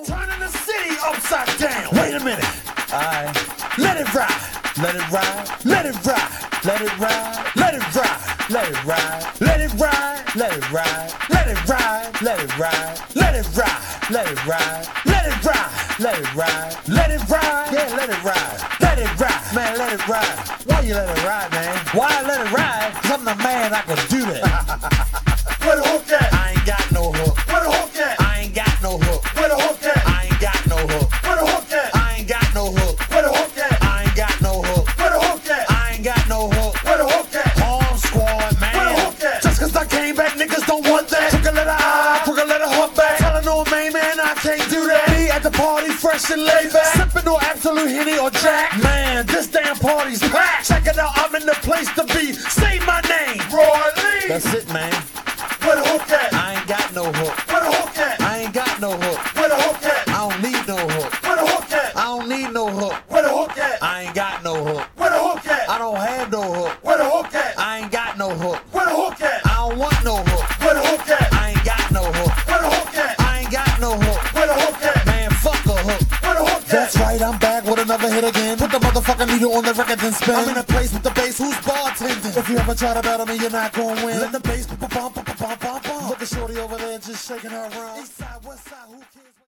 Turning the city upside down. Wait a minute. Alright. Let it ride. Let it ride. Let it ride. Let it ride. Let it ride. Let it ride. Let it ride. Let it ride. Let it ride. Let it ride. Let it ride. Let it ride. Let it ride. Let it ride. Let it ride. Yeah, let it ride. Let it ride. Man, let it ride. Why you let it ride, man? Why I let it ride? Cause I'm the man, I can do that. Where the hook at? I ain't got no hook. Where the hook at? I ain't got no hook. Where the hook at? I ain't got no hook. Where the hook at? I ain't got no hook. Where the hook at? I ain't got no hook. Where the hook at? I ain't got no hook. Where the hook at? Home squad, Where the man. hook at? Just cause I came back, niggas don't want that. Took a little eye, took a little hook back. Telling on main man, I can't do that. Me at the party, fresh and laid back. Sipping no Absolute Henny or Jack. Man, this damn party's packed. Check it out, I'm in the place to be. Say my name, Roy Lee. That's it, man. Where the hook at? I ain't got no hook. Where the hook at? I ain't got no hook. Where the hook at? I don't need no hook. Where the hook at? I don't need no hook. Where the hook at? I ain't got no hook. Where the hook at? I don't have no hook. Where the hook at? I ain't got no hook. Where the hook at? I don't want no hook. Where the hook at? I ain't got no hook. Where the hook at? I ain't got no hook. Where the hook at? Man, fuck a hook. Where the hook at? That's right, I'm back with another hit again. Put the motherfucking needle on the record and spin. I'm in a place with the bass, who's bartending? If you ever try to battle me, you're not gonna win. Let the bass bump, bump, bump, bump, bump, bump. Look at shorty over there just shaking her around. East side, west side, who cares?